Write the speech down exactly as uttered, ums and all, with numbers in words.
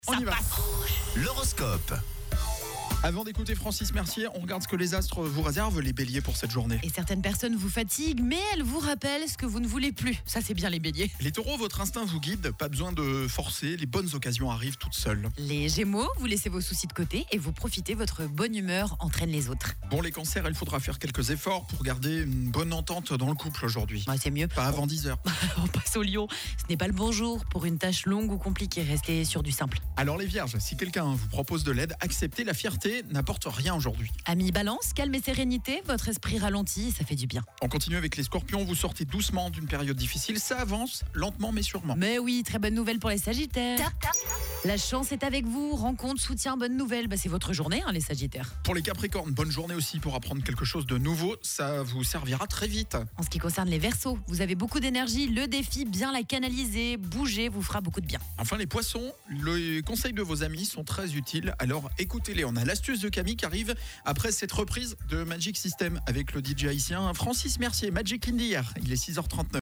On Ça y va. passe. L'horoscope. Avant d'écouter Francis Mercier, on regarde ce que les astres vous réservent, les béliers, pour cette journée. Et certaines personnes vous fatiguent, mais elles vous rappellent ce que vous ne voulez plus. Ça, c'est bien les béliers. Les taureaux, votre instinct vous guide, pas besoin de forcer, les bonnes occasions arrivent toutes seules. Les gémeaux, vous laissez vos soucis de côté et vous profitez, votre bonne humeur entraîne les autres. Bon, les cancers, il faudra faire quelques efforts pour garder une bonne entente dans le couple aujourd'hui. Ouais, c'est mieux. Pas avant dix heures. On passe au lion. Ce n'est pas le bon jour pour une tâche longue ou compliquée. Restez sur du simple. Alors les vierges, si quelqu'un vous propose de l'aide, acceptez, la fierté n'apporte rien aujourd'hui. Amis balance, calme et sérénité, votre esprit ralentit et ça fait du bien. On continue avec les scorpions, vous sortez doucement d'une période difficile, ça avance, lentement mais sûrement. Mais oui, très bonne nouvelle pour les sagittaires. La chance est avec vous, rencontre, soutien, bonne nouvelle. Bah, c'est votre journée, hein, les sagittaires. Pour les capricornes, bonne journée aussi pour apprendre quelque chose de nouveau, ça vous servira très vite. En ce qui concerne les verseaux, vous avez beaucoup d'énergie, le défi, bien la canaliser, bouger vous fera beaucoup de bien. Enfin les poissons, les conseils de vos amis sont très utiles, alors écoutez-les. On a l'astuce de Camille qui arrive après cette reprise de Magic System avec le D J haïtien Francis Mercier, Magic in the Air. Il est six heures trente-neuf.